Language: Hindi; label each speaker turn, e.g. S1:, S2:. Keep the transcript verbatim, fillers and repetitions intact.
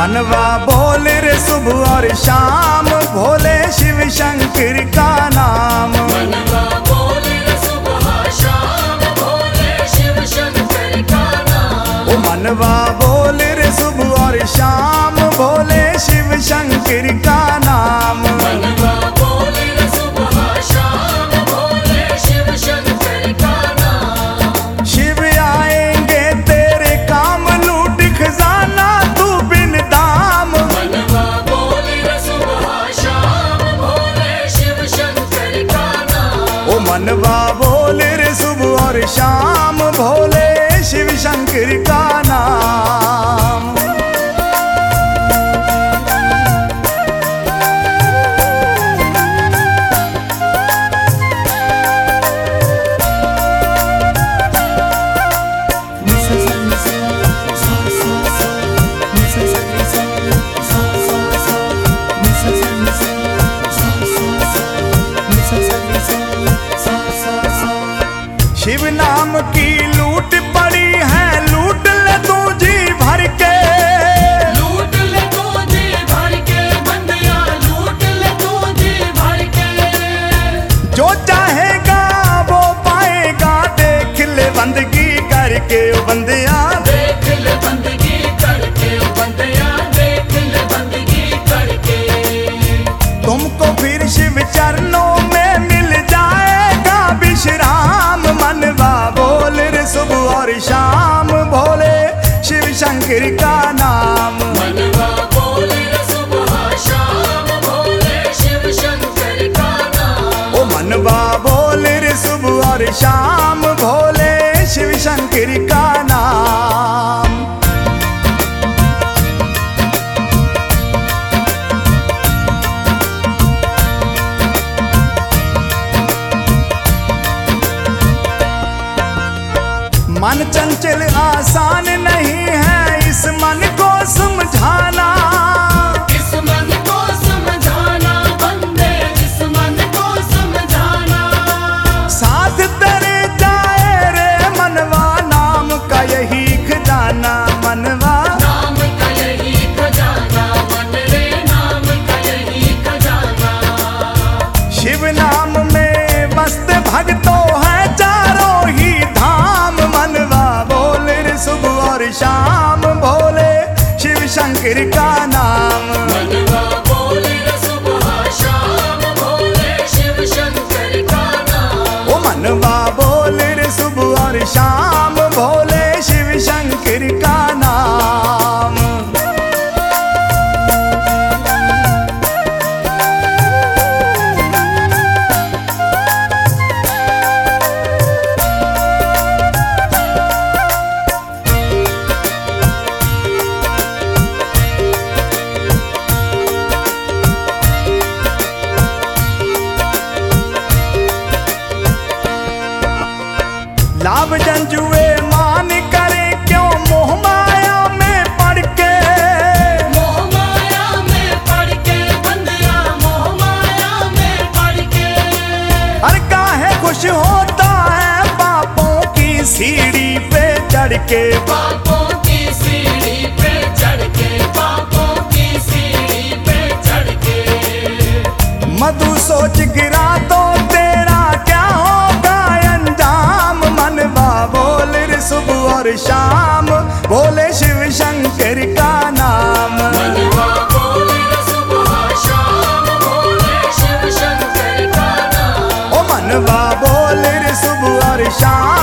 S1: मनवा बोल रे सुबह और शाम भोले शिव शंकर का नाम।
S2: मनवा बोल रे सुबह शाम भोले शिव शंकर का नाम।
S1: ओ मनवा बोल रे सुबह और शाम भोले शिव शंकर का नाम।
S2: मनवा बोल रे सुबह शाम भोले शिव शंकर का नाम।
S1: शिव आएंगे तेरे काम लूट खजाना तू बिन दाम।
S2: मनवा बोल रे सुबह शाम भोले शिव शंकर का नाम।
S1: ओ मनवा बोल रे सुबह और शाम भोले शिव शंकर का नाम। शिव नाम की लूट पड़ी है लूट ले तू जी भर के।
S2: लूट ले तू जी भर के बंदिया लूट ले तू जी भर के।
S1: जो चाहेगा वो पाएगा देख ले बंदगी करके ओ बंदिया।
S2: देख ले बंदगी करके ओ बंदिया देख ले बंदगी करके।
S1: तुमको फिर शिव चरणों में मिल जाएगा विश्राम। मनवा बोल रे सुबह और शाम भोले शिव शंकर का नाम।
S2: मनवा बोल रे सुबह शाम भोले शिव शंकर का नाम।
S1: ओ मनवा बोल रे सुबह और शाम भोले शिव शंकर का नाम। मन चंचल आसान नहीं है इस मन को समझाना।
S2: इस मन को समझाना बंदे इस मन को समझाना।
S1: साथ तेरे जाए रे मनवा नाम का यही खजाना। मनवा
S2: नाम का यही खजाना मन रे नाम का यही खजाना।
S1: शिव नाम में मस्त भक्तों है चारों ही धाम। मनवा बोल रे सुबह और शाम भोले शिव शंकर का नाम।
S2: मनवा बोल रे सुबह शाम भोले शिव शंकर का नाम।
S1: ओ मनवा बोल रे सुबह और शाम भोले शिव शंकर का नाम। लाभ जंजुए मान करे क्यों मोह माया में पड़ के।
S2: मोह माया में पड़ के बंदिया मोह माया में पड़ के।
S1: हर काहे खुश होता है पापों की सीढ़ी पे चढ़ के।
S2: पापों की सीढ़ी पे चढ़ के पापों की सीढ़ी पे चढ़ के।
S1: मधु सोच गिरा तो तेरा क्या होगा अंजाम। मनवा बोल रे सुबह और शाम भोले शिव शंकर का नाम।
S2: मनवा बोल रे सुबह शाम भोले शिव शंकर का नाम।
S1: ओ मनवा बोल रे सुबह और शाम